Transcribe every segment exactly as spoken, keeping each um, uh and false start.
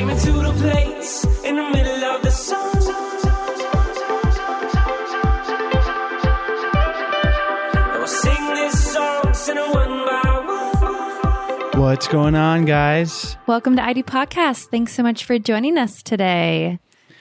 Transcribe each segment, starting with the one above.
me to the place in the middle of the sun. And we'll sing this song, sing it one by one. What's going on, guys? Welcome to I D Podcast. Thanks so much for joining us today.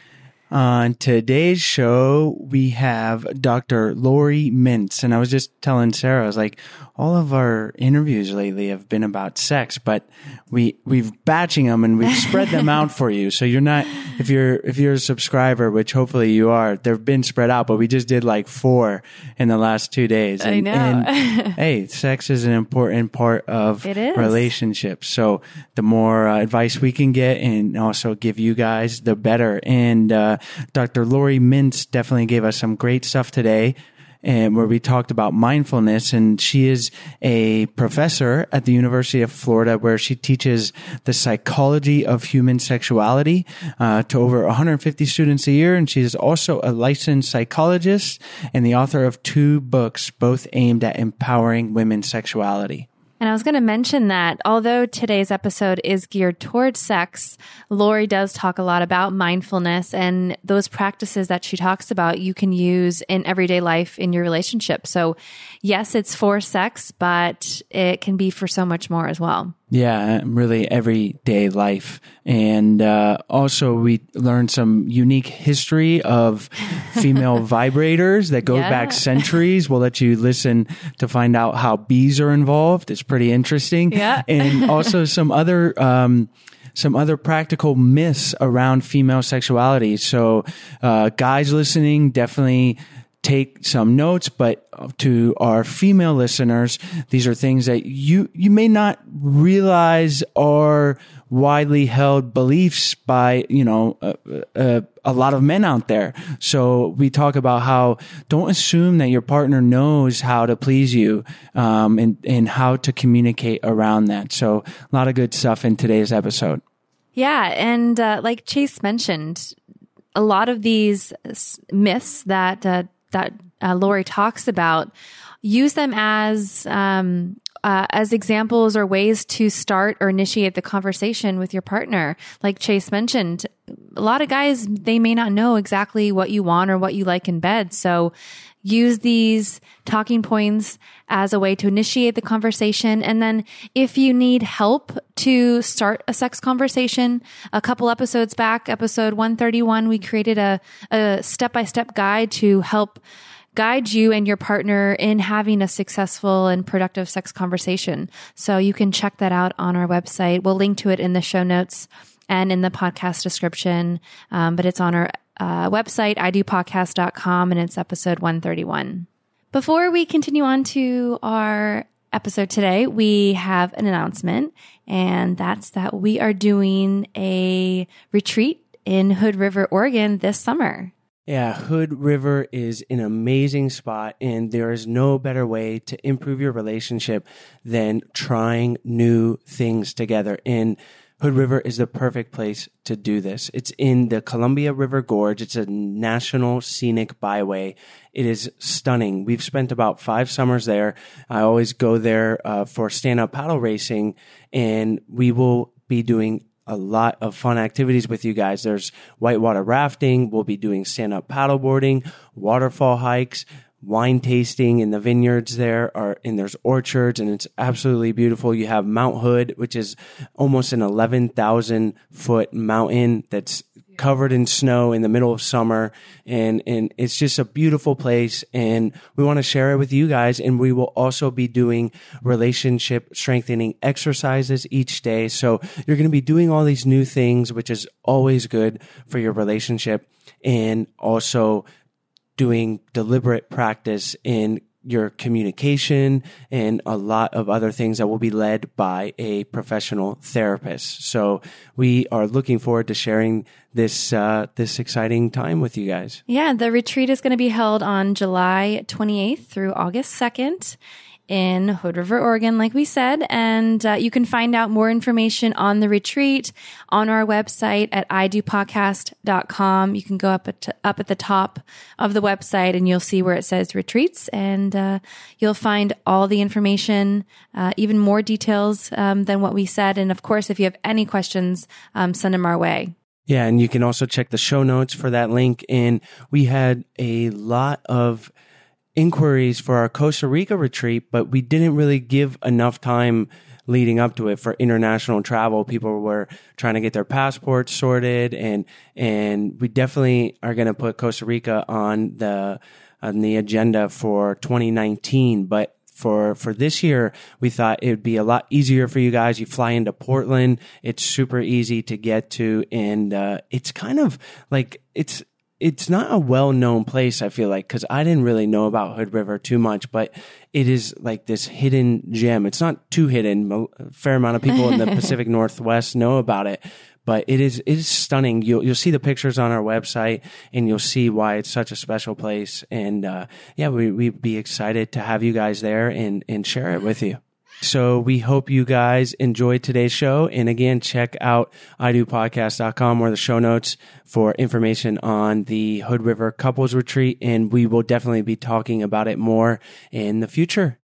On today's show, we have Doctor Lori Mintz. And I was just telling Sarah, I was like, all of our interviews lately have been about sex, but we, we've batching them and we've spread them out for you. So you're not, if you're, if you're a subscriber, which hopefully you are, they've been spread out, but we just did like four in the last two days. And, I know. and hey, sex is an important part of It is. relationships. So the more uh, advice we can get and also give you guys, the better. And, uh, Doctor Lori Mintz definitely gave us some great stuff today, and where we talked about mindfulness. And she is a professor at the University of Florida, where she teaches the psychology of human sexuality uh, to over one hundred fifty students a year. And she is also a licensed psychologist and the author of two books, both aimed at empowering women's sexuality. And I was going to mention that although today's episode is geared towards sex, Lori does talk a lot about mindfulness, and those practices that she talks about you can use in everyday life in your relationship. So yes, it's for sex, but it can be for so much more as well. Yeah, really everyday life. And uh, also we learned some unique history of female vibrators that goes Yeah. back centuries. We'll let you listen to find out how bees are involved. It's pretty interesting. Yeah. And also some other um some other practical myths around female sexuality. So uh guys listening, definitely take some notes, but to our female listeners, these are things that you, you may not realize are widely held beliefs by, you know, uh, uh, a lot of men out there. So we talk about how don't assume that your partner knows how to please you, um, and, and how to communicate around that. So a lot of good stuff in today's episode. Yeah. And uh, like Chase mentioned, a lot of these s- myths that uh, that uh, Lori talks about, use them as um, uh, as examples or ways to start or initiate the conversation with your partner. Like Chase mentioned, a lot of guys, they may not know exactly what you want or what you like in bed. So use these talking points as a way to initiate the conversation. And then if you need help to start a sex conversation, a couple episodes back, episode one thirty-one, we created a, a step-by-step guide to help guide you and your partner in having a successful and productive sex conversation. So you can check that out on our website. We'll link to it in the show notes and in the podcast description. Um, but it's on our uh, website, I do podcast dot com, and it's episode one thirty-one. Before we continue on to our episode today, we have an announcement, and that's that we are doing a retreat in Hood River, Oregon this summer. Yeah, Hood River is an amazing spot, and there is no better way to improve your relationship than trying new things together. And Hood River is the perfect place to do this. It's in the Columbia River Gorge. It's a national scenic byway. It is stunning. We've spent about five summers there. I always go there uh, for stand-up paddle racing, and we will be doing a lot of fun activities with you guys. There's whitewater rafting. We'll be doing stand-up paddleboarding, waterfall hikes, wine tasting in the vineyards there, are, and there's orchards, and it's absolutely beautiful. You have Mount Hood, which is almost an eleven thousand foot mountain that's covered in snow in the middle of summer. And, and it's just a beautiful place. And we want to share it with you guys. And we will also be doing relationship strengthening exercises each day. So you're going to be doing all these new things, which is always good for your relationship, and also doing deliberate practice in your communication and a lot of other things that will be led by a professional therapist. So we are looking forward to sharing this uh, this exciting time with you guys. Yeah, the retreat is going to be held on July twenty-eighth through August second. in Hood River, Oregon, like we said. And uh, you can find out more information on the retreat on our website at i do podcast dot com. You can go up at, up at the top of the website and you'll see where it says retreats, and uh, you'll find all the information, uh, even more details um, than what we said. And of course, if you have any questions, um, send them our way. Yeah, and you can also check the show notes for that link. And we had a lot of inquiries for our Costa Rica retreat, but we didn't really give enough time leading up to it for international travel. People were trying to get their passports sorted, and and we definitely are going to put Costa Rica on the on the agenda for twenty nineteen. But for for this year, we thought it would be a lot easier for you guys. You fly into Portland; it's super easy to get to, and uh, it's kind of like it's. It's not a well-known place, I feel like, because I didn't really know about Hood River too much, but it is like this hidden gem. It's not too hidden. A fair amount of people in the Pacific Northwest know about it, but it is it is stunning. You'll you'll see the pictures on our website, and you'll see why it's such a special place. And uh, yeah, we we'd be excited to have you guys there and and share it with you. So we hope you guys enjoyed today's show. And again, check out i do podcast dot com or the show notes for information on the Hood River Couples Retreat. And we will definitely be talking about it more in the future.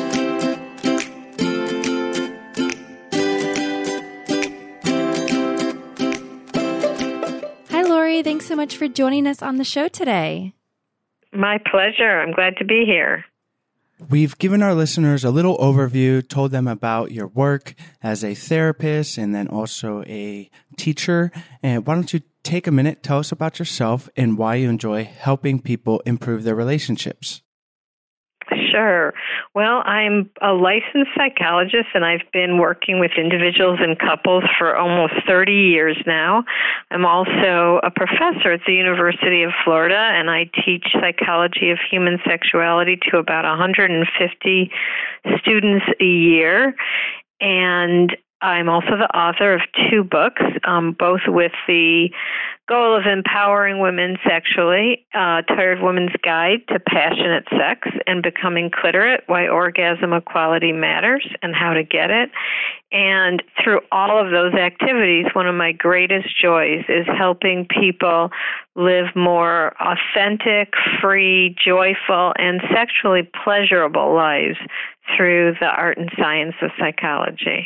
Hi, Lori. Thanks so much for joining us on the show today. My pleasure. I'm glad to be here. We've given our listeners a little overview, told them about your work as a therapist and then also a teacher. And why don't you take a minute, tell us about yourself and why you enjoy helping people improve their relationships? Sure. Well, I'm a licensed psychologist, and I've been working with individuals and couples for almost thirty years now. I'm also a professor at the University of Florida, and I teach psychology of human sexuality to about one hundred fifty students a year. And I'm also the author of two books, um, both with the goal of empowering women sexually, uh, Tired Woman's Guide to Passionate Sex and Becoming Clitorate, Why Orgasm Equality Matters and How to Get It. And through all of those activities, one of my greatest joys is helping people live more authentic, free, joyful, and sexually pleasurable lives through the art and science of psychology.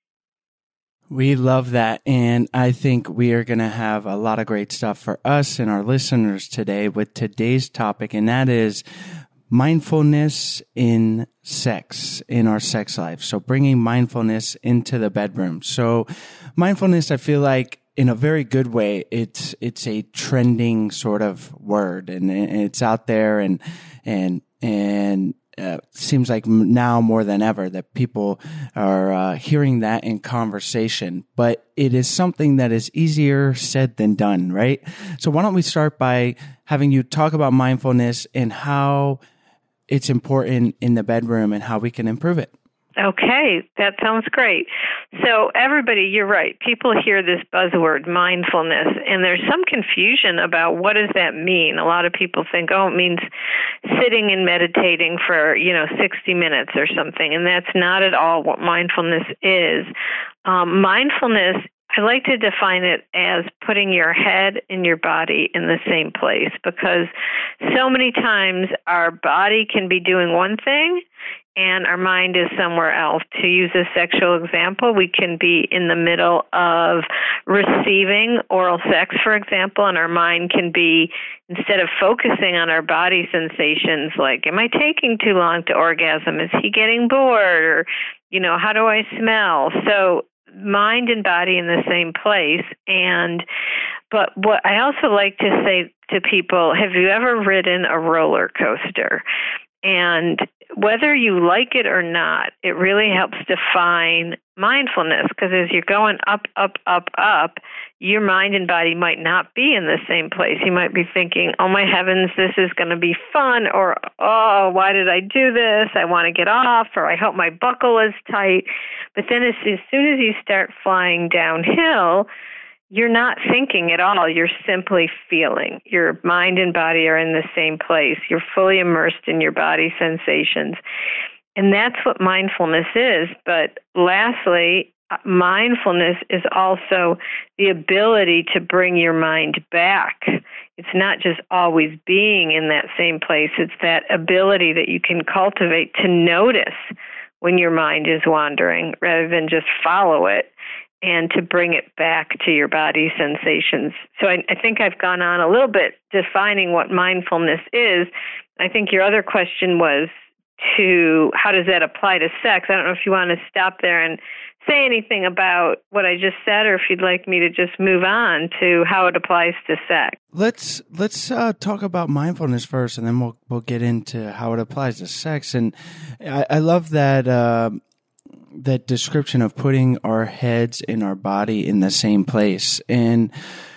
We love that. And I think we are going to have a lot of great stuff for us and our listeners today with today's topic. And that is mindfulness in sex, in our sex life. So bringing mindfulness into the bedroom. So mindfulness, I feel like in a very good way, it's, it's a trending sort of word, and it's out there, and, and, and, Uh, seems like now more than ever that people are uh, hearing that in conversation, but it is something that is easier said than done, right? So why don't we start by having you talk about mindfulness and how it's important in the bedroom and how we can improve it? Okay, that sounds great. So everybody, you're right. People hear this buzzword, mindfulness, and there's some confusion about what does that mean. A lot of people think, oh, it means sitting and meditating for, you know, sixty minutes or something, and that's not at all what mindfulness is. Um, mindfulness, I like to define it as putting your head and your body in the same place, because so many times our body can be doing one thing and our mind is somewhere else. To use a sexual example, we can be in the middle of receiving oral sex, for example, and our mind can be, instead of focusing on our body sensations, like, am I taking too long to orgasm? Is he getting bored? Or, you know, how do I smell? So mind and body in the same place. And but what I also like to say to people, have you ever ridden a roller coaster? And whether you like it or not, it really helps define mindfulness, because as you're going up, up, up, up, your mind and body might not be in the same place. You might be thinking, oh my heavens, this is going to be fun, or oh, why did I do this? I want to get off, or I hope my buckle is tight. But then as, as soon as you start flying downhill, you're not thinking at all. You're simply feeling. Your mind and body are in the same place. You're fully immersed in your body sensations. And that's what mindfulness is. But lastly, mindfulness is also the ability to bring your mind back. It's not just always being in that same place. It's that ability that you can cultivate to notice when your mind is wandering rather than just follow it, and to bring it back to your body sensations. So I, I think I've gone on a little bit defining what mindfulness is. I think your other question was to how does that apply to sex? I don't know if you want to stop there and say anything about what I just said, or if you'd like me to just move on to how it applies to sex. Let's let's uh, talk about mindfulness first, and then we'll we'll get into how it applies to sex. And I, I love that uh, that description of putting our heads and our body in the same place. And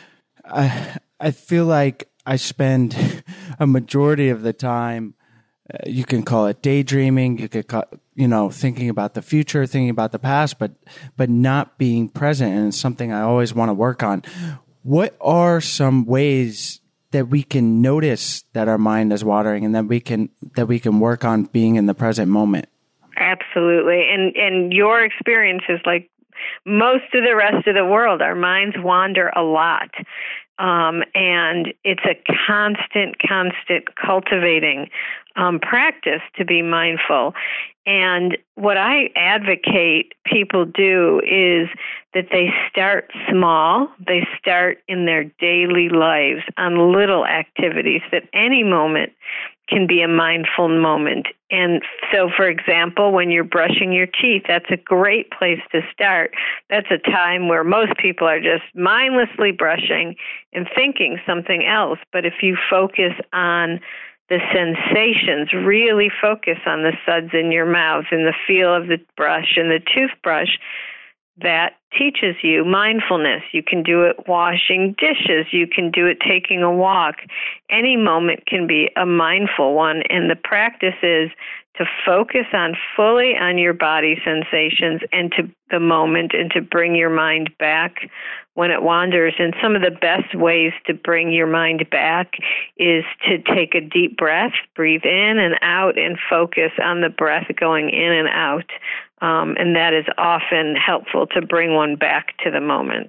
I I feel like I spend a majority of the time. Uh, you can call it daydreaming. You could call, you know, thinking about the future, thinking about the past, but but not being present. And it's something I always want to work on. What are some ways that we can notice that our mind is wandering, and that we can that we can work on being in the present moment? Absolutely, and and your experience is like most of the rest of the world. Our minds wander a lot. Um, and it's a constant, constant cultivating um, practice to be mindful. And what I advocate people do is that they start small. They start in their daily lives on little activities that any moment can be a mindful moment. And so, for example, when you're brushing your teeth, that's a great place to start. That's a time where most people are just mindlessly brushing and thinking something else. But if you focus on the sensations, really focus on the suds in your mouth and the feel of the brush and the toothbrush, that teaches you mindfulness. You can do it washing dishes. You can do it taking a walk. Any moment can be a mindful one. And the practice is to focus on fully on your body sensations and to the moment, and to bring your mind back when it wanders. And some of the best ways to bring your mind back is to take a deep breath, breathe in and out, and focus on the breath going in and out. Um, and that is often helpful to bring one back to the moment.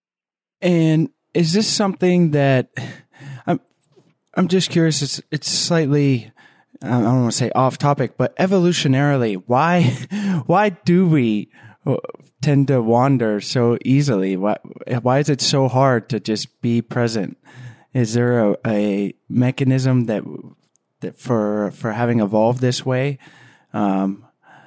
And is this something that I'm, I'm just curious, it's, it's slightly, I don't want to say off topic, but evolutionarily, why, why do we tend to wander so easily? Why, why is it so hard to just be present? Is there a, a mechanism that, that for, for having evolved this way? Um,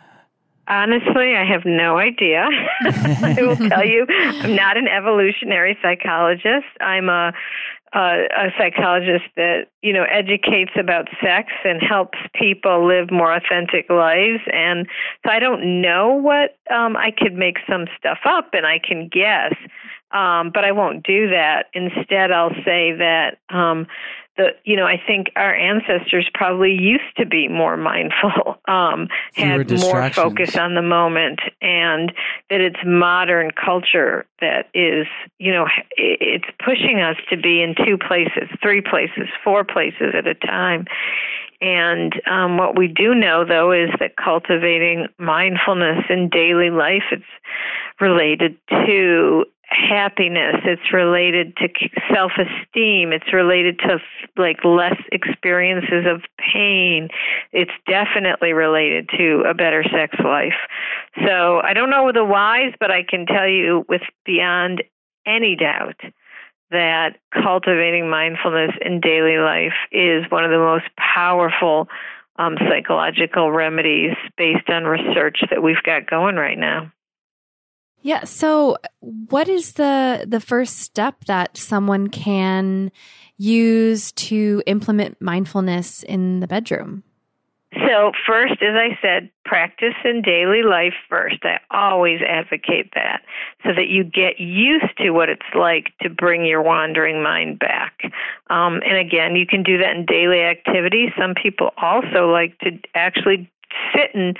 Honestly, I have no idea. I will tell you, I'm not an evolutionary psychologist. I'm a, a a psychologist that, you know, educates about sex and helps people live more authentic lives. And so I don't know what, um, I could make some stuff up and I can guess, um, but I won't do that. Instead, I'll say that, um, The, you know, I think our ancestors probably used to be more mindful, um, had more focus on the moment, and that it's modern culture that is, you know, it's pushing us to be in two places, three places, four places at a time. And um, what we do know, though, is that cultivating mindfulness in daily life, it's related to happiness, it's related to self-esteem, it's related to like less experiences of pain, it's definitely related to a better sex life. So I don't know the whys, but I can tell you with beyond any doubt that cultivating mindfulness in daily life is one of the most powerful um, psychological remedies based on research that we've got going right now. Yeah. So what is the the first step that someone can use to implement mindfulness in the bedroom? So first, as I said, practice in daily life first. I always advocate that so that you get used to what it's like to bring your wandering mind back. Um, and again, you can do that in daily activities. Some people also like to actually sit and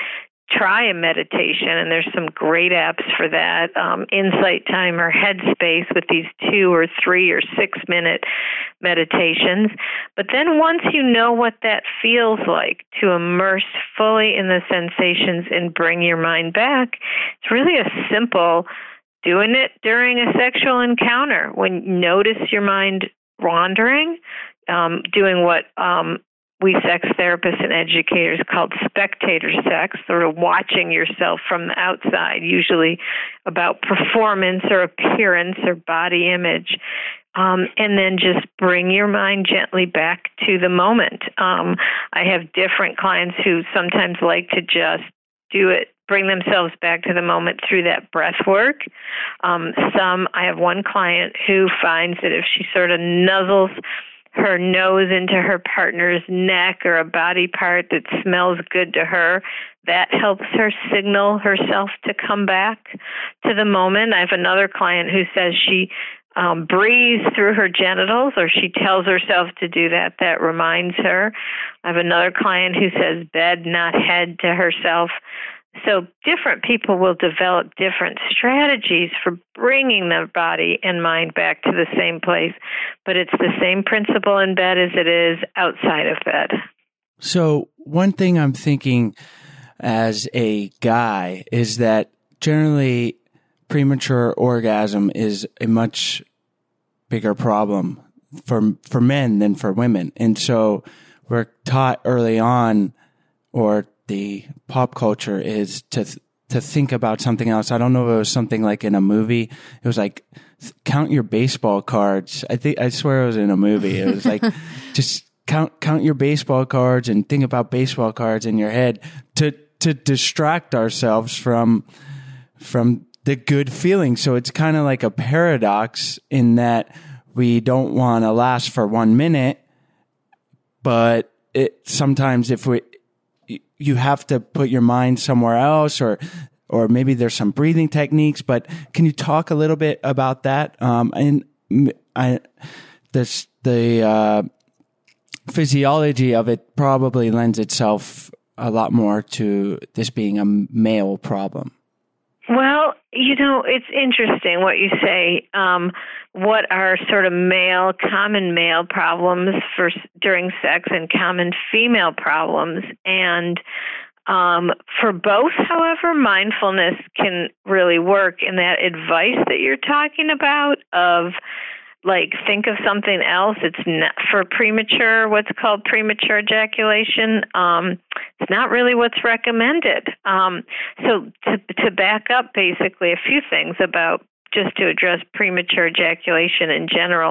try a meditation, and there's some great apps for that, um, Insight Time or Headspace with these two or three or six minute meditations. But then once you know what that feels like, to immerse fully in the sensations and bring your mind back, it's really a simple doing it during a sexual encounter. When you notice your mind wandering, um, doing what um, we sex therapists and educators called spectator sex, sort of watching yourself from the outside, usually about performance or appearance or body image. Um, and then just bring your mind gently back to the moment. Um, I have different clients who sometimes like to just do it, bring themselves back to the moment through that breath work. Um, some, I have one client who finds that if she sort of nuzzles her nose into her partner's neck or a body part that smells good to her, that helps her signal herself to come back to the moment. I have another client who says she um, breathes through her genitals, or she tells herself to do that. That reminds her. I have another client who says bed, not head, to herself. So different people will develop different strategies for bringing their body and mind back to the same place, but it's the same principle in bed as it is outside of bed. So one thing I'm thinking as a guy is that generally premature orgasm is a much bigger problem for for men than for women. And so we're taught early on, or the pop culture is to th- to think about something else. I don't know if it was something like in a movie. It was like, count your baseball cards. I think, I swear it was in a movie. It was like, just count count your baseball cards and think about baseball cards in your head to to distract ourselves from from the good feeling. So it's kind of like a paradox in that we don't want to last for one minute, but it sometimes if we you have to put your mind somewhere else, or or maybe there's some breathing techniques. But can you talk a little bit about that? Um, and I, this, the uh, physiology of it probably lends itself a lot more to this being a male problem. Well, you know, it's interesting what you say. Um, what are sort of male, common male problems for during sex and common female problems? And um, for both, however, mindfulness can really work. In that advice that you're talking about of, like, think of something else. It's not for premature, what's called premature ejaculation. Um, it's not really what's recommended. Um, so to, to back up, basically, a few things about just to address premature ejaculation in general.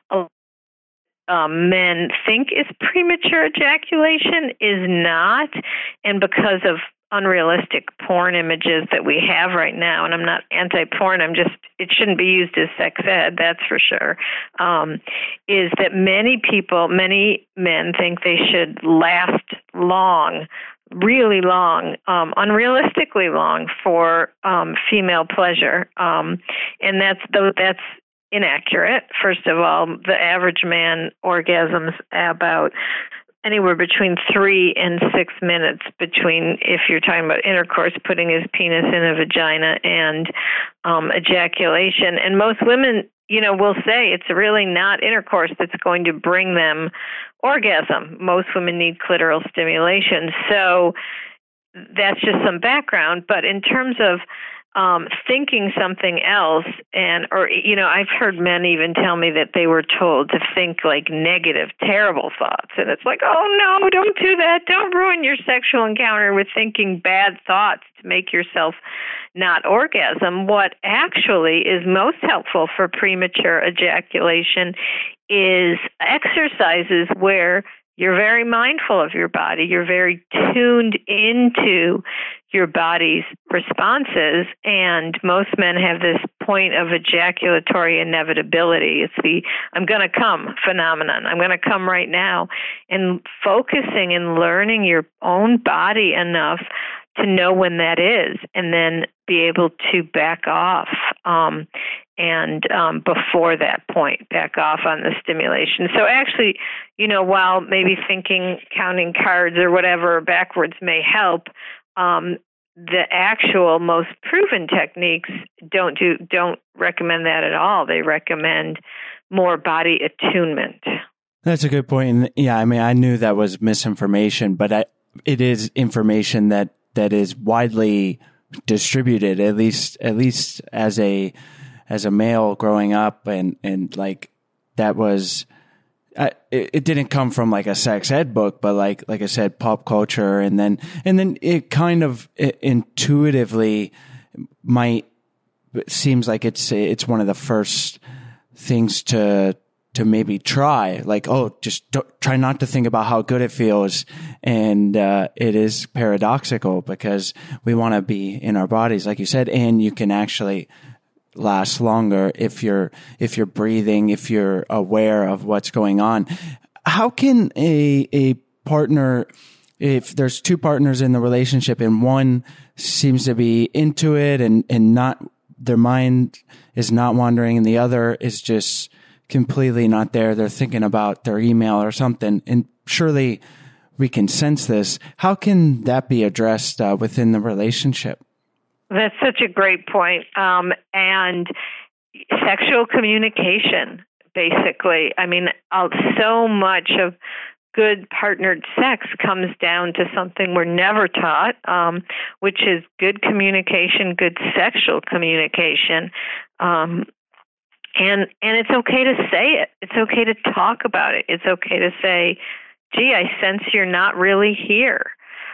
Um, men think is premature ejaculation, is not, and because of unrealistic porn images that we have right now, and I'm not anti-porn, I'm just, it shouldn't be used as sex ed, that's for sure, um, is that many people, many men think they should last long, really long, um, unrealistically long for um, female pleasure, um, and that's though that's inaccurate. First of all, the average man orgasms about anywhere between three and six minutes between, if you're talking about intercourse, putting his penis in a vagina, and um, ejaculation. And most women, you know, will say it's really not intercourse that's going to bring them orgasm. Most women need clitoral stimulation. So that's just some background. But in terms of Um, thinking something else, and, or, you know, I've heard men even tell me that they were told to think like negative, terrible thoughts. And it's like, oh no, don't do that. Don't ruin your sexual encounter with thinking bad thoughts to make yourself not orgasm. What actually is most helpful for premature ejaculation is exercises where you're very mindful of your body. You're very tuned into your body's responses. And most men have this point of ejaculatory inevitability. It's the I'm going to come phenomenon. I'm going to come right now. And focusing and learning your own body enough to know when that is, and then be able to back off. Um, and um, before that point, back off on the stimulation. So actually, you know, while maybe thinking, counting cards or whatever backwards may help, um, the actual most proven techniques don't do don't recommend that at all. They recommend more body attunement. That's a good point. And yeah, I mean, I knew that was misinformation, but I, it is information that, that is widely distributed, at least, at least as a, as a male growing up. And, and like that was, uh, it, it didn't come from like a sex ed book, but like, like I said, pop culture. And then, and then it kind of it intuitively might, it seems like it's, it's one of the first things to, to maybe try, like, oh, just don't, try not to think about how good it feels. And uh, it is paradoxical because we want to be in our bodies, like you said, and you can actually last longer if you're, if you're breathing, if you're aware of what's going on. How can a, a partner, if there's two partners in the relationship and one seems to be into it and, and not, their mind is not wandering and the other is just completely not there. They're thinking about their email or something. And surely we can sense this. How can that be addressed uh, within the relationship? That's such a great point. Um, and sexual communication, basically. I mean, uh, so much of good partnered sex comes down to something we're never taught, um, which is good communication, good sexual communication. Um, And and it's okay to say it. It's okay to talk about it. It's okay to say, gee, I sense you're not really here.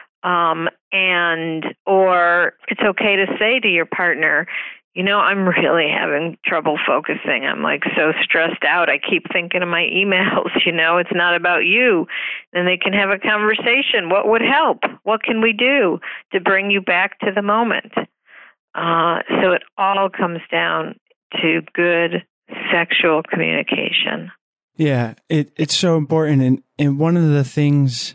Um, and or it's okay to say to your partner, you know, I'm really having trouble focusing. I'm like so stressed out. I keep thinking of my emails, you know, it's not about you. And they can have a conversation. What would help? What can we do to bring you back to the moment? Uh, so it all comes down to good sexual communication. Yeah, it, it's so important. And, and one of the things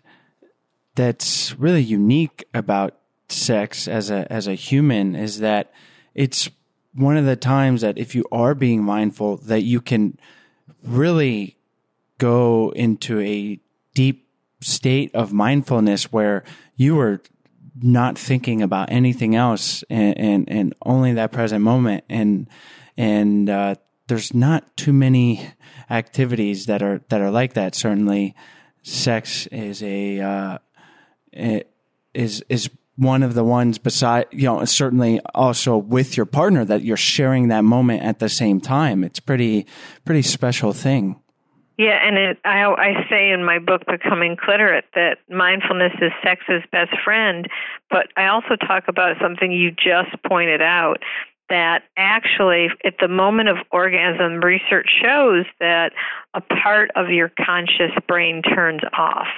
that's really unique about sex as a, as a human is that it's one of the times that if you are being mindful, that you can really go into a deep state of mindfulness where you are not thinking about anything else and, and, and only that present moment. And, and, uh, there's not too many activities that are, that are like that. Certainly sex is a, uh, it is, is one of the ones beside, you know, certainly also with your partner that you're sharing that moment at the same time. It's pretty, pretty special thing. Yeah, and it, I, I say in my book, Becoming Clitorate, that mindfulness is sex's best friend, but I also talk about something you just pointed out, that actually at the moment of orgasm, research shows that a part of your conscious brain turns off,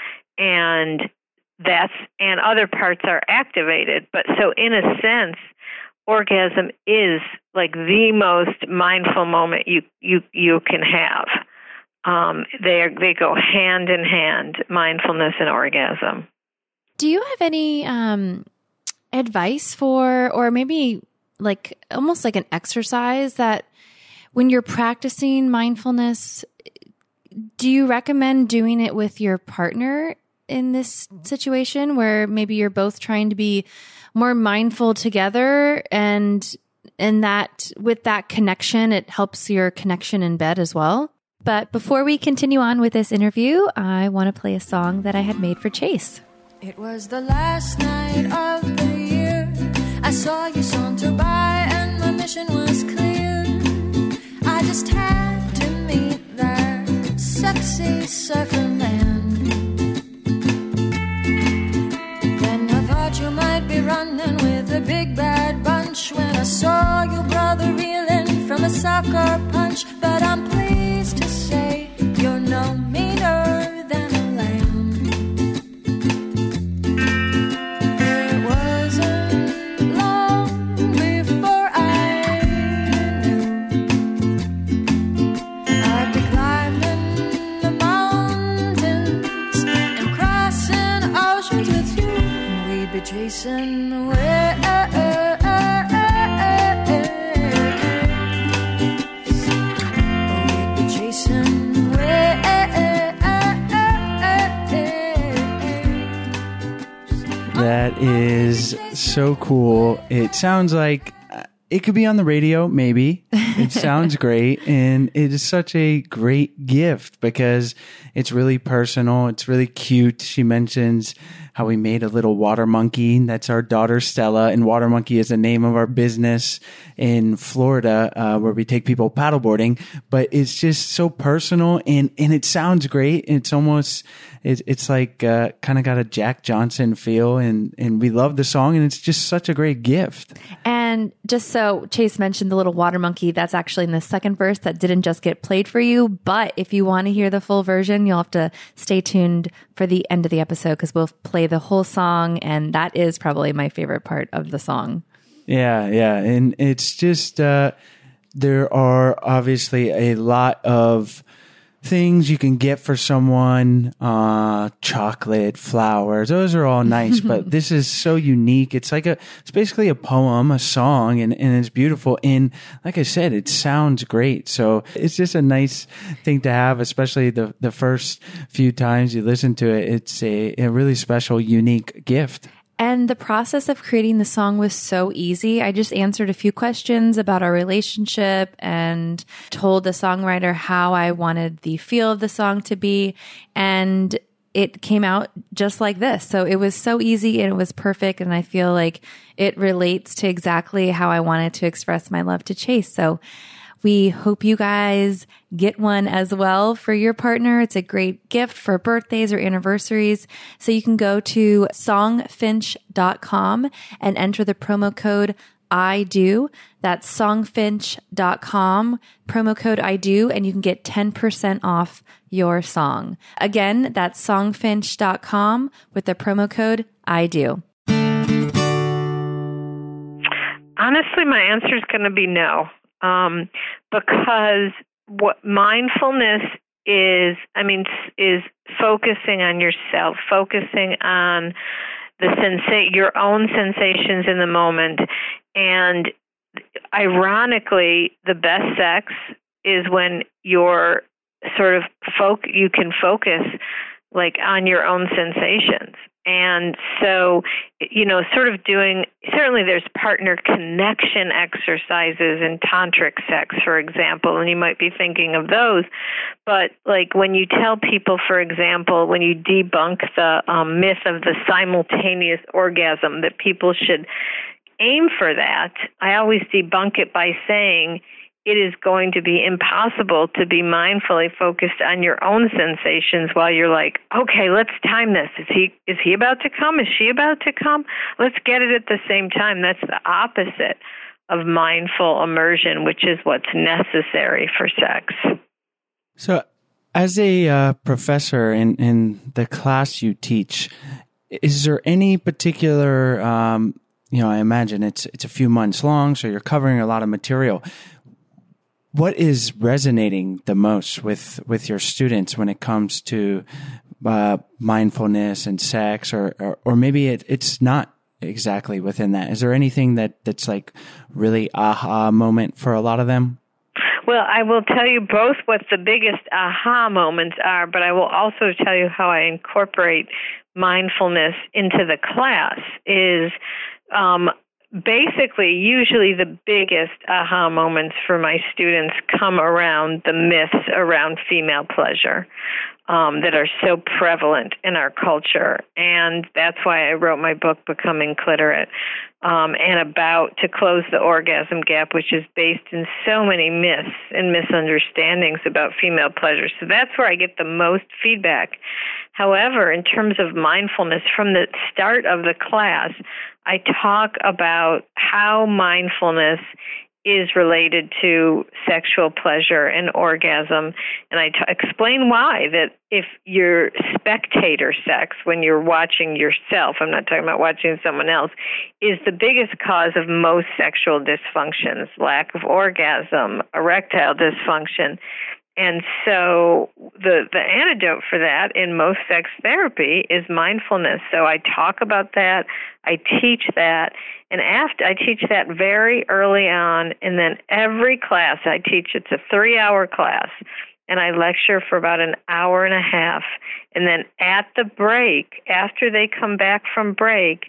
and that's and other parts are activated. But so in a sense, orgasm is like the most mindful moment you you, you can have. Um, they they go hand in hand, mindfulness and orgasm. Do you have any um, advice for, or maybe like almost like an exercise that when you're practicing mindfulness, do you recommend doing it with your partner in this situation where maybe you're both trying to be more mindful together, and and that with that connection, it helps your connection in bed as well? But before we continue on with this interview, I want to play a song that I had made for Chase. It was the last night of the year. I saw you saunter by and my mission was clear. I just had to meet that sexy surfer man. Then I thought you might be running with a big bad bunch when I saw your brother reeling from a soccer punch. But I'm pleased to say you're no meaner than a lamb. It wasn't long before I knew I'd be climbing the mountains and crossing oceans with you. We'd be chasing waves. so cool. It sounds like uh, it could be on the radio, maybe. It sounds great. And it is such a great gift because it's really personal. It's really cute. She mentions how we made a little water monkey. That's our daughter, Stella. And Water Monkey is the name of our business in Florida, uh, where we take people paddleboarding. But it's just so personal and, and it sounds great. It's almost, it's, it's like, uh, kind of got a Jack Johnson feel. And, and we love the song and it's just such a great gift. And just so Chase mentioned the little water monkey, that's actually in the second verse that didn't just get played for you. But if you want to hear the full version, you'll have to stay tuned for the end of the episode because we'll play the whole song. And that is probably my favorite part of the song. Yeah, yeah. And it's just, uh, there are obviously a lot of things you can get for someone, uh, chocolate, flowers, those are all nice, but this is so unique. It's like a, it's basically a poem, a song, and, and it's beautiful. And like I said, it sounds great. So it's just a nice thing to have, especially the, the first few times you listen to it. It's a, a really special, unique gift. And the process of creating the song was so easy. I just answered a few questions about our relationship and told the songwriter how I wanted the feel of the song to be. And it came out just like this. So it was so easy and it was perfect. And I feel like it relates to exactly how I wanted to express my love to Chase. So we hope you guys get one as well for your partner. It's a great gift for birthdays or anniversaries. So you can go to songfinch dot com and enter the promo code I do. That's songfinch dot com, promo code I do, and you can get ten percent off your song. Again, that's songfinch dot com with the promo code I do. Honestly, my answer is going to be no. Um, because what mindfulness is, I mean, is focusing on yourself, focusing on the sensa- your own sensations in the moment. And ironically, the best sex is when you're sort of folk, you can focus like on your own sensations. And so, you know, sort of doing, certainly there's partner connection exercises in tantric sex, for example, and you might be thinking of those. But like when you tell people, for example, when you debunk the um, myth of the simultaneous orgasm, that people should aim for that, I always debunk it by saying, it is going to be impossible to be mindfully focused on your own sensations while you're like, okay, let's time this. Is he is he about to come? Is she about to come? Let's get it at the same time. That's the opposite of mindful immersion, which is what's necessary for sex. So as a uh, professor in, in the class you teach, is there any particular, um, you know, I imagine it's it's a few months long, so you're covering a lot of material. What is resonating the most with, with your students when it comes to uh, mindfulness and sex, or, or, or maybe it, it's not exactly within that? Is there anything that, that's like really aha moment for a lot of them? Well, I will tell you both what the biggest aha moments are, but I will also tell you how I incorporate mindfulness into the class is um, basically, usually the biggest aha moments for my students come around the myths around female pleasure um, that are so prevalent in our culture. And that's why I wrote my book, Becoming Clitorate, um, and about To Close the Orgasm Gap, which is based in so many myths and misunderstandings about female pleasure. So that's where I get the most feedback. However, in terms of mindfulness, from the start of the class, I talk about how mindfulness is related to sexual pleasure and orgasm, and I t- explain why, that if you're spectator sex, when you're watching yourself, I'm not talking about watching someone else, is the biggest cause of most sexual dysfunctions, lack of orgasm, erectile dysfunction. And so the the antidote for that in most sex therapy is mindfulness. So I talk about that, I teach that, and after I teach that very early on, and then every class I teach, it's a three-hour class, and I lecture for about an hour and a half. And then at the break, after they come back from break,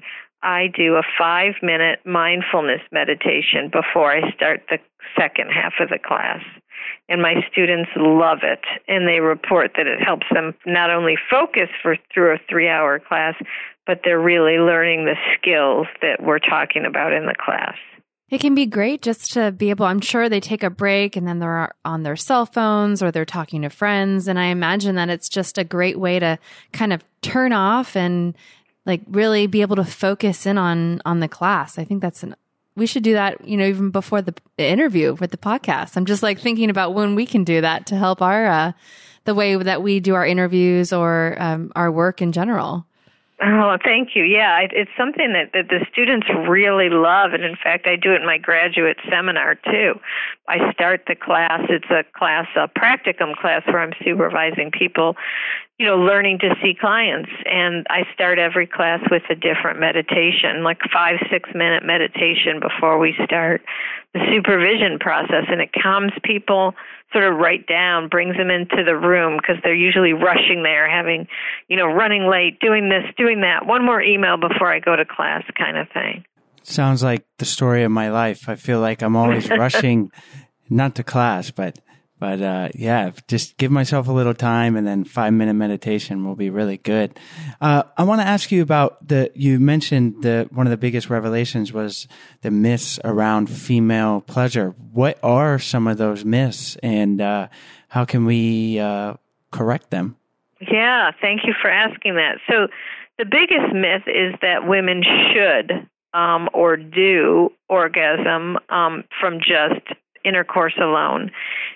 I do a five-minute mindfulness meditation before I start the second half of the class. And my students love it, and they report that it helps them not only focus for through a three-hour class, but they're really learning the skills that we're talking about in the class. It can be great just to be able, I'm sure they take a break and then they're on their cell phones or they're talking to friends. And I imagine that it's just a great way to kind of turn off and like really be able to focus in on, on the class. I think that's an, we should do that, you know, even before the interview with the podcast. I'm just like thinking about when we can do that to help our, uh, the way that we do our interviews or um, our work in general. Oh, thank you. Yeah, it's something that, that the students really love. And in fact, I do it in my graduate seminar too. I start the class. It's a class, a practicum class where I'm supervising people, you know, learning to see clients. And I start every class with a different meditation, like five, six minute meditation before we start the supervision process. And it calms people sort of right down, brings them into the room because they're usually rushing there, having, you know, running late, doing this, doing that, one more email before I go to class kind of thing. Sounds like the story of my life. I feel like I'm always rushing, not to class, but But uh, yeah, just give myself a little time, and then five minute meditation will be really good. Uh, I want to ask you about the. You mentioned the one of the biggest revelations was the myths around female pleasure. What are some of those myths, and uh, how can we uh, correct them? Yeah, thank you for asking that. So the biggest myth is that women should um, or do orgasm um, from just intercourse alone.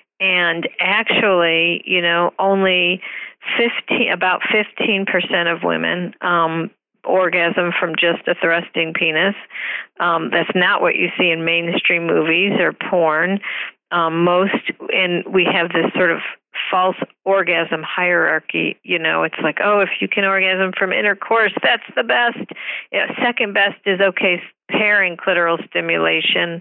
And actually, you know, only fifteen, about fifteen percent of women um, orgasm from just a thrusting penis. Um, that's not what you see in mainstream movies or porn. Um, most, and we have this sort of false orgasm hierarchy. You know, it's like, oh, if you can orgasm from intercourse, that's the best. You know, second best is okay, pairing clitoral stimulation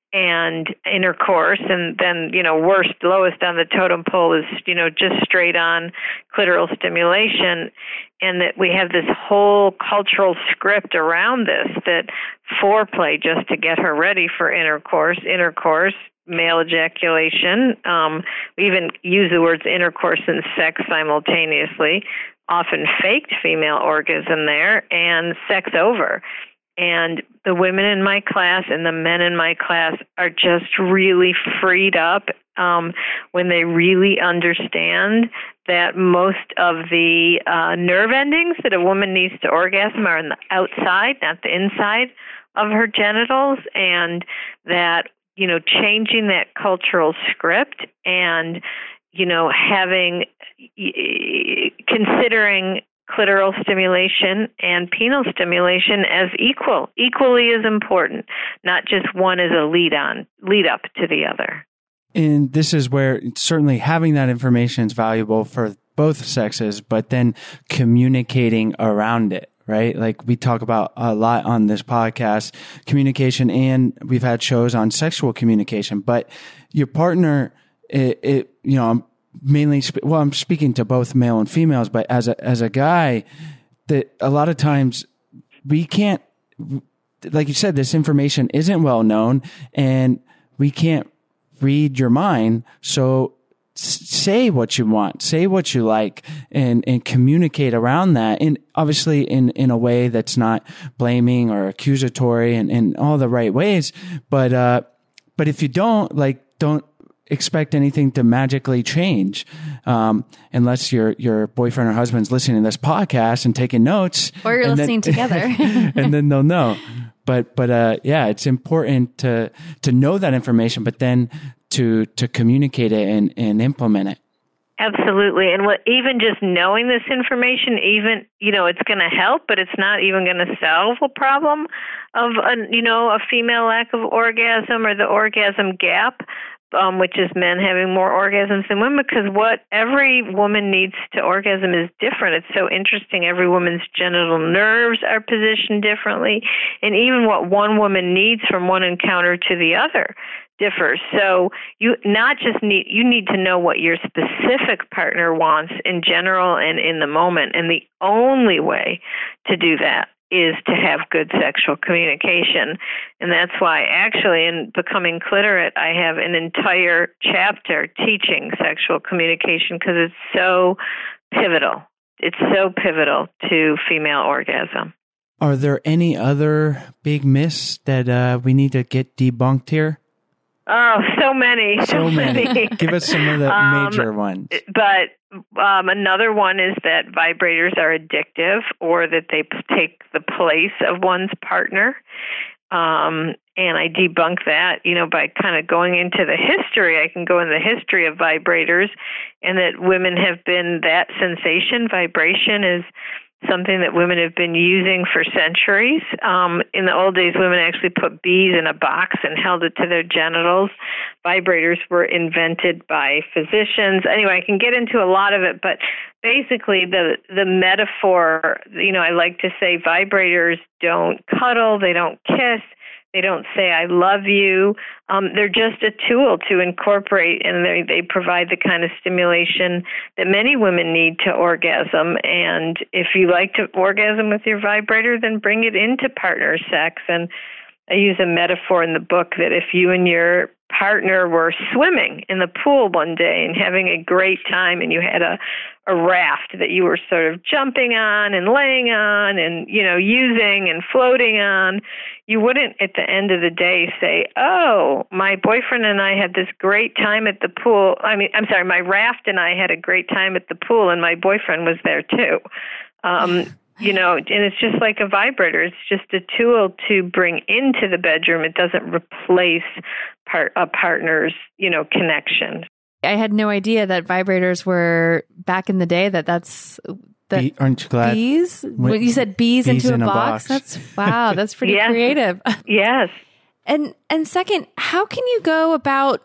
and intercourse, and then, you know, worst, lowest on the totem pole is, you know, just straight on clitoral stimulation. And that we have this whole cultural script around this, that foreplay just to get her ready for intercourse, intercourse, male ejaculation. Um, we even use the words intercourse and sex simultaneously, often faked female orgasm there, and sex over. And the women in my class and the men in my class are just really freed up um, when they really understand that most of the uh, nerve endings that a woman needs to orgasm are on the outside, not the inside of her genitals, and that, you know, changing that cultural script and, you know, having, considering clitoral stimulation and penile stimulation as equal, equally as important, not just one as a lead on, lead up to the other. And this is where certainly having that information is valuable for both sexes, but then communicating around it, right? Like we talk about a lot on this podcast, communication, and we've had shows on sexual communication, but your partner, it, it you know, I'm mainly, well, I'm speaking to both male and females, but as a, as a guy, that a lot of times we can't, like you said, this information isn't well known and we can't read your mind. So say what you want, say what you like, and, and communicate around that. And obviously in, in a way that's not blaming or accusatory and in all the right ways. But, uh, but if you don't, like, don't expect anything to magically change, um, unless your, your boyfriend or husband's listening to this podcast and taking notes. Or you're listening then, together. And then they'll know. But, but, uh, yeah, it's important to, to know that information, but then to, to communicate it and, and implement it. Absolutely. And what, even just knowing this information, even, you know, it's going to help, but it's not even going to solve a problem of, a, you know, a female lack of orgasm or the orgasm gap. Um, which is men having more orgasms than women, because what every woman needs to orgasm is different. It's so interesting. Every woman's genital nerves are positioned differently, and even what one woman needs from one encounter to the other differs. So you not just need, you need to know what your specific partner wants in general and in the moment. And the only way to do that is to have good sexual communication. And that's why actually in Becoming Cliterate, I have an entire chapter teaching sexual communication because it's so pivotal. It's so pivotal to female orgasm. Are there any other big myths that uh, we need to get debunked here? Oh, so many. So many. Give us some of the um, major ones. But um, another one is that vibrators are addictive or that they p- take the place of one's partner. Um, and I debunk that, you know, by kind of going into the history. I can go in the history of vibrators and that women have been that sensation. Vibration is something that women have been using for centuries. Um, in the old days, women actually put bees in a box and held it to their genitals. Vibrators were invented by physicians. Anyway, I can get into a lot of it, but basically the the metaphor, you know, I like to say vibrators don't cuddle, they don't kiss, they don't say I love you. Um, they're just a tool to incorporate, and they, they provide the kind of stimulation that many women need to orgasm. And if you like to orgasm with your vibrator, then bring it into partner sex. And I use a metaphor in the book that if you and your partner were swimming in the pool one day and having a great time, and you had a, a raft that you were sort of jumping on and laying on and, you know, using and floating on, you wouldn't at the end of the day say, oh, my boyfriend and I had this great time at the pool. I mean, I'm sorry, my raft and I had a great time at the pool and my boyfriend was there too. Um, You know, and it's just like a vibrator. It's just a tool to bring into the bedroom. It doesn't replace part, a partner's, you know, connection. I had no idea that vibrators were back in the day. That that's that Bee, aren't you glad? bees. When you said bees, bees into in a, a box. box. That's wow. That's pretty Yes. creative. Yes. And and second, how can you go about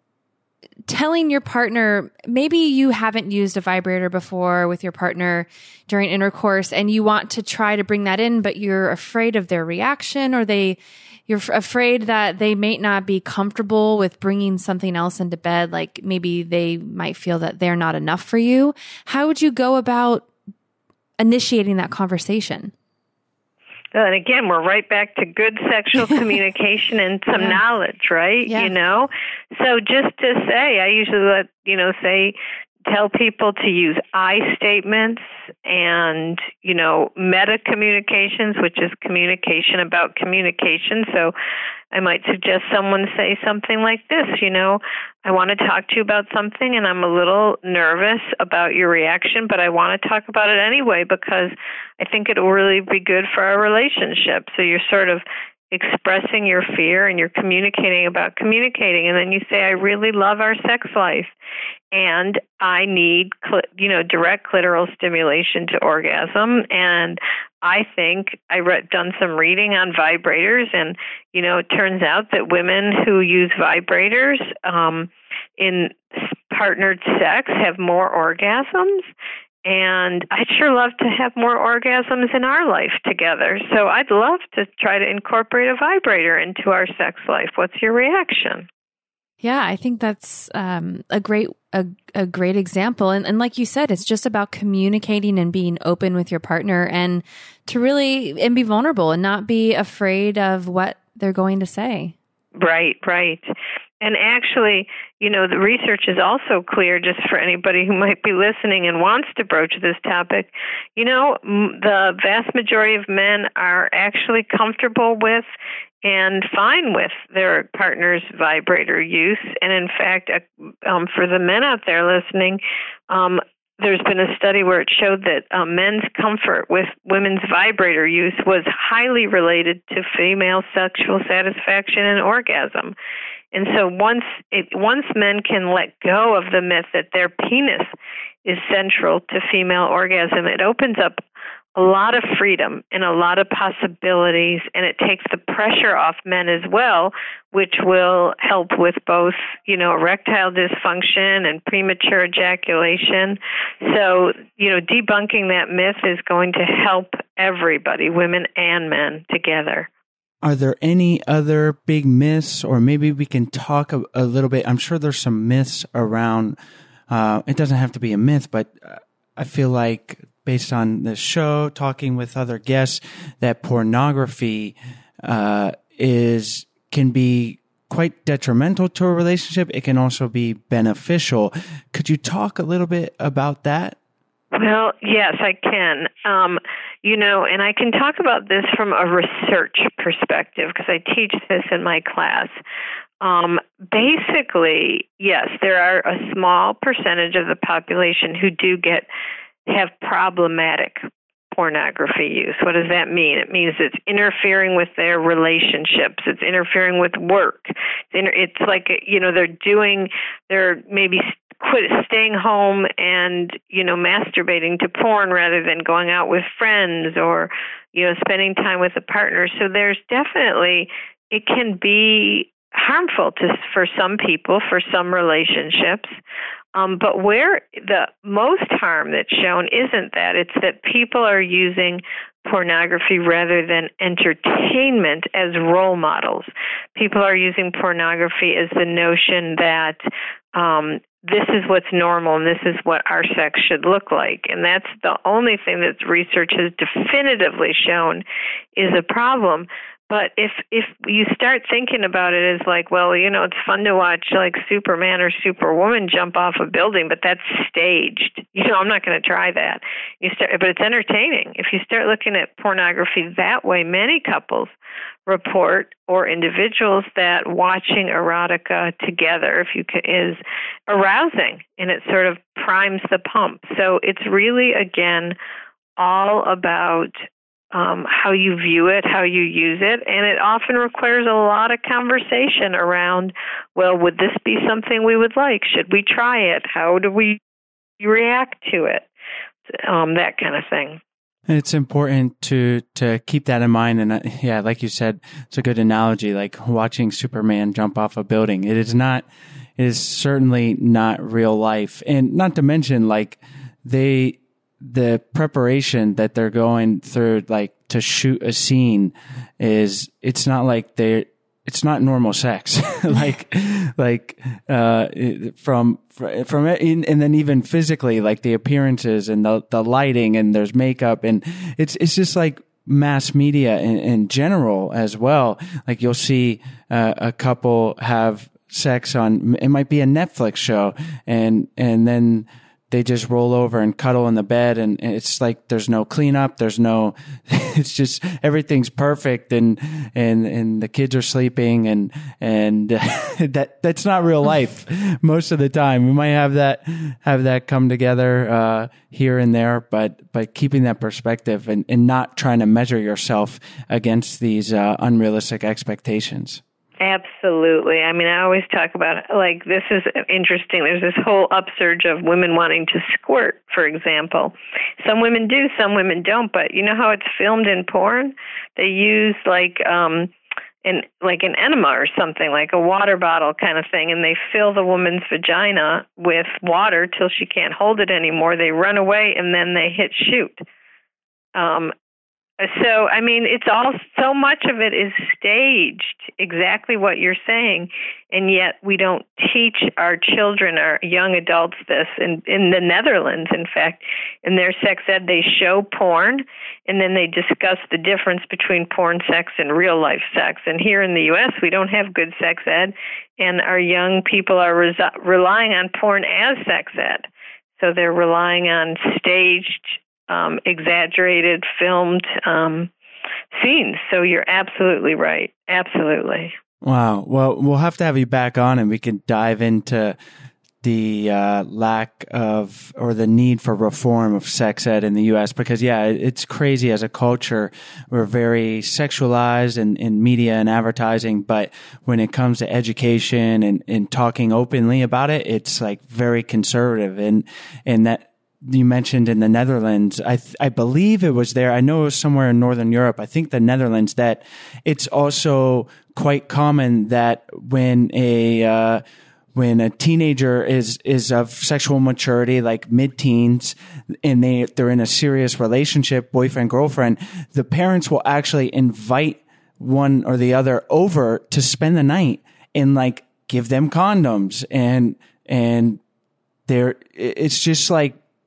telling your partner, maybe you haven't used a vibrator before with your partner during intercourse and you want to try to bring that in, but you're afraid of their reaction, or they, you're f- afraid that they may not be comfortable with bringing something else into bed. Like maybe they might feel that they're not enough for you. How would you go about initiating that conversation? And again, we're right back to good sexual communication and some Yeah. knowledge, right? Yeah. You know? So just to say, I usually let, you know, say, tell people to use I statements and, you know, meta communications, which is communication about communication. So I might suggest someone say something like this, you know, I want to talk to you about something and I'm a little nervous about your reaction, but I want to talk about it anyway because I think it will really be good for our relationship. So you're sort of expressing your fear and you're communicating about communicating. And then you say, I really love our sex life and I need, cl- you know, direct clitoral stimulation to orgasm. And I think I read, done some reading on vibrators, and, you know, it turns out that women who use vibrators um, in partnered sex have more orgasms. And I'd sure love to have more orgasms in our life together. So I'd love to try to incorporate a vibrator into our sex life. What's your reaction? Yeah, I think that's um, a great a, a great example. And, and like you said, it's just about communicating and being open with your partner and to really and be vulnerable and not be afraid of what they're going to say. Right, right. And actually, you know, the research is also clear, just for anybody who might be listening and wants to broach this topic. You know, m- the vast majority of men are actually comfortable with and fine with their partner's vibrator use. And in fact, uh, um, for the men out there listening, um, there's been a study where it showed that um, men's comfort with women's vibrator use was highly related to female sexual satisfaction and orgasm. And so once it, once men can let go of the myth that their penis is central to female orgasm, it opens up a lot of freedom and a lot of possibilities, and it takes the pressure off men as well, which will help with both, you know, erectile dysfunction and premature ejaculation. So, you know, debunking that myth is going to help everybody, women and men together. Are there any other big myths, or maybe we can talk a, a little bit? I'm sure there's some myths around. Uh, it doesn't have to be a myth, but uh, I feel like based on this show, talking with other guests, that pornography uh, is can be quite detrimental to a relationship. It can also be beneficial. Could you talk a little bit about that? Well, yes, I can. Um, you know, and I can talk about this from a research perspective because I teach this in my class. Um, basically, yes, there are a small percentage of the population who do get have problematic pornography use. What does that mean? It means it's interfering with their relationships. It's interfering with work. It's, inter- it's like, you know, they're doing, they're maybe quit staying home and, you know, masturbating to porn rather than going out with friends or, you know, spending time with a partner. So there's definitely, it can be harmful to for some people, for some relationships. Um, but where the most harm that's shown isn't that. It's that people are using pornography rather than entertainment as role models. People are using pornography as the notion that um, this is what's normal and this is what our sex should look like. And that's the only thing that research has definitively shown is a problem. But if if you start thinking about it as like, well, you know, it's fun to watch like Superman or Superwoman jump off a building, but that's staged. You know, I'm not going to try that. You start, but it's entertaining. If you start looking at pornography that way, many couples report or individuals that watching erotica together, if you can, is arousing, and it sort of primes the pump. So it's really, again, all about Um, how you view it, how you use it, and it often requires a lot of conversation around, well, would this be something we would like? Should we try it? How do we react to it? Um, that kind of thing. It's important to to keep that in mind. And uh, yeah, like you said, it's a good analogy, like watching Superman jump off a building. It is not, it is certainly not real life. And not to mention, like, they, the preparation that they're going through, like, to shoot a scene is, it's not like they're, it's not normal sex. like, like, uh, from, from, and then even physically, like the appearances and the, the lighting, and there's makeup, and it's, it's just like mass media in, in general as well. Like, you'll see uh, a couple have sex on, it might be a Netflix show, and, and then they just roll over and cuddle in the bed, and it's like there's no cleanup, there's no, it's just everything's perfect, and and and the kids are sleeping, and and that that's not real life most of the time. We might have that have that come together uh, here and there, but but keeping that perspective and, and not trying to measure yourself against these uh, unrealistic expectations. Absolutely. I mean, I always talk about, like, this is interesting. There's this whole upsurge of women wanting to squirt, for example. Some women do, some women don't, but you know how it's filmed in porn? They use, like, um, an, like an enema or something, like a water bottle kind of thing, and they fill the woman's vagina with water till she can't hold it anymore. They run away, and then they hit shoot. Um So, I mean, it's all, so much of it is staged, exactly what you're saying, and yet we don't teach our children, our young adults, this. In, in the Netherlands, in fact, in their sex ed, they show porn, and then they discuss the difference between porn sex and real-life sex. And here in the U S, we don't have good sex ed, and our young people are res- relying on porn as sex ed. So they're relying on staged, Um, exaggerated, filmed um, scenes. So you're absolutely right. Absolutely. Wow. Well, we'll have to have you back on, and we can dive into the uh, lack of, or the need for reform of sex ed in the U S, because yeah, it's crazy as a culture. We're very sexualized in, in media and advertising, but when it comes to education and, and talking openly about it, it's like very conservative. And, and that, you mentioned in the Netherlands, I th- I believe it was there. I know it was somewhere in Northern Europe. I think the Netherlands, that it's also quite common that when a uh, when a teenager is is of sexual maturity, like mid-teens, and they they're in a serious relationship, boyfriend girlfriend, the parents will actually invite one or the other over to spend the night and like give them condoms, and and they're it's just like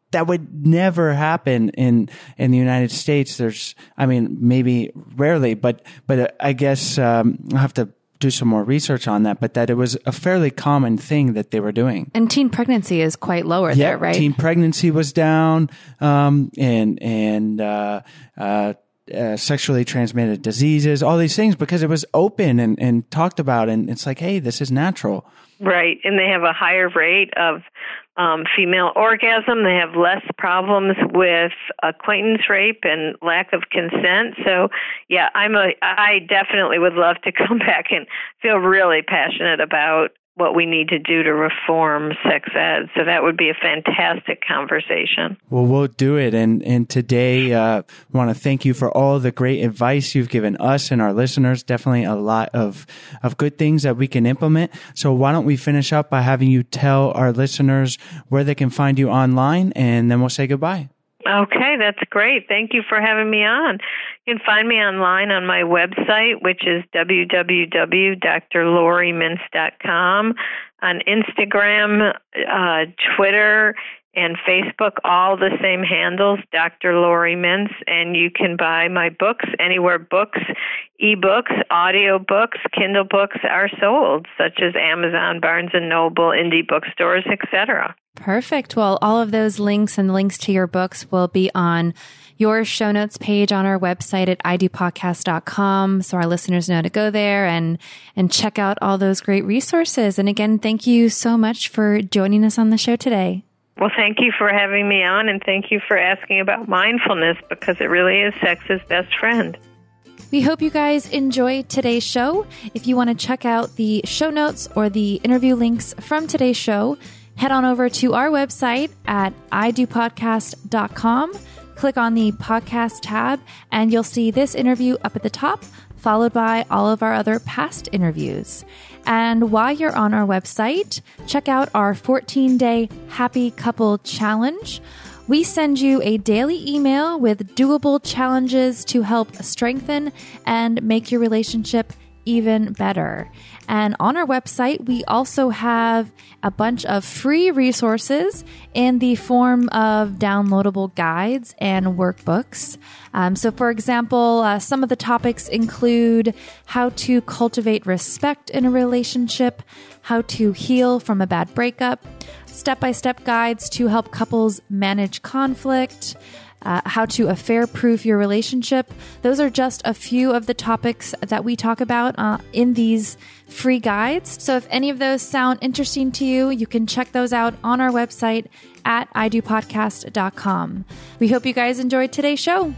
that would never happen in, in the United States. There's, I mean, maybe rarely, but, but I guess, um, I'll have to do some more research on that, but that it was a fairly common thing that they were doing. And teen pregnancy is quite lower Yeah, there, right? teen pregnancy was down, um, and, and, uh, uh, Uh, sexually transmitted diseases, all these things, because it was open and, and talked about. And it's like, hey, this is natural. Right. And they have a higher rate of um, female orgasm. They have less problems with acquaintance rape and lack of consent. So, yeah, I'm a, I definitely would love to come back and feel really passionate about what we need to do to reform sex ed. So that would be a fantastic conversation. Well, we'll do it. And, and today, uh, I want to thank you for all the great advice you've given us and our listeners. Definitely a lot of, of good things that we can implement. So why don't we finish up by having you tell our listeners where they can find you online, and then we'll say goodbye. Okay, that's great. Thank you for having me on. You can find me online on my website, which is w w w dot d r lori mintz dot com, on Instagram, uh, Twitter, and Facebook, all the same handles, Doctor Lori Mintz, and you can buy my books anywhere books, ebooks, audio books, Kindle books are sold, such as Amazon, Barnes and Noble, indie bookstores, et cetera. Perfect. Well, all of those links and links to your books will be on your show notes page on our website at i do podcast dot com. So our listeners know to go there and, and check out all those great resources. And again, thank you so much for joining us on the show today. Well, thank you for having me on, and thank you for asking about mindfulness, because it really is sex's best friend. We hope you guys enjoyed today's show. If you want to check out the show notes or the interview links from today's show, head on over to our website at i do podcast dot com. Click on the podcast tab, and you'll see this interview up at the top, followed by all of our other past interviews. And while you're on our website, check out our fourteen-day Happy Couple Challenge. We send you a daily email with doable challenges to help strengthen and make your relationship even better. And on our website, we also have a bunch of free resources in the form of downloadable guides and workbooks. Um, so, for example, uh, some of the topics include how to cultivate respect in a relationship, how to heal from a bad breakup, step-by-step guides to help couples manage conflict, Uh, how to affair-proof your relationship. Those are just a few of the topics that we talk about uh, in these free guides. So if any of those sound interesting to you, you can check those out on our website at i do podcast dot com. We hope you guys enjoyed today's show.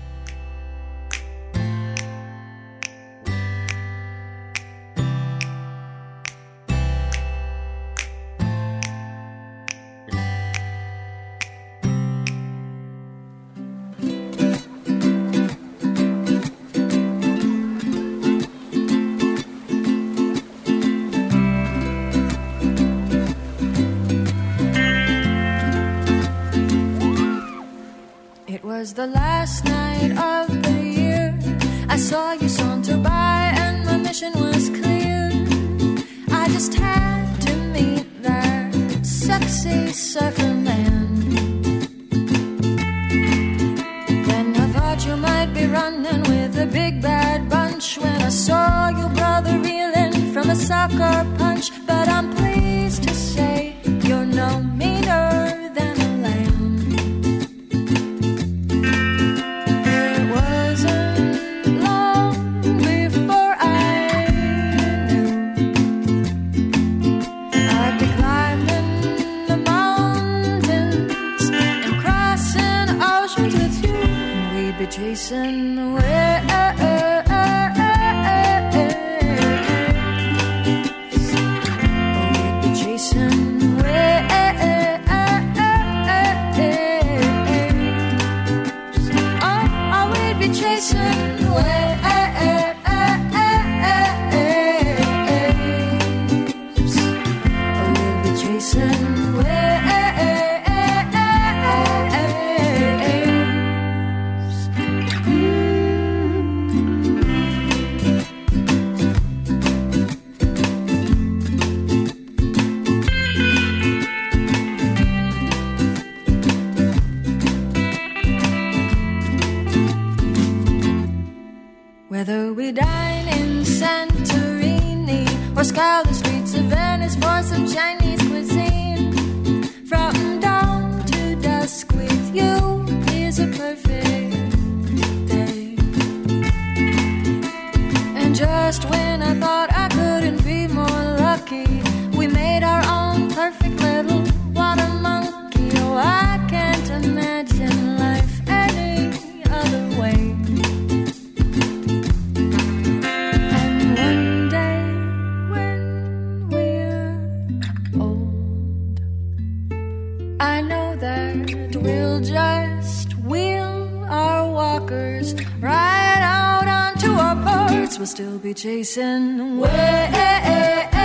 Was the last night of the year. I saw you saunter by and my mission was clear. I just had to meet that sexy surfer man. Then I thought you might be running with a big bad bunch when I saw your brother reeling from a soccer punch. But I'm pleased to say you're no meaner than a lamb. Chasing away, we'd be chasing away. Oh, oh, we'd be chasing away. We'd be chasing away. Mm. I know that we'll just wheel our walkers right out onto our boards. We'll still be chasing waves.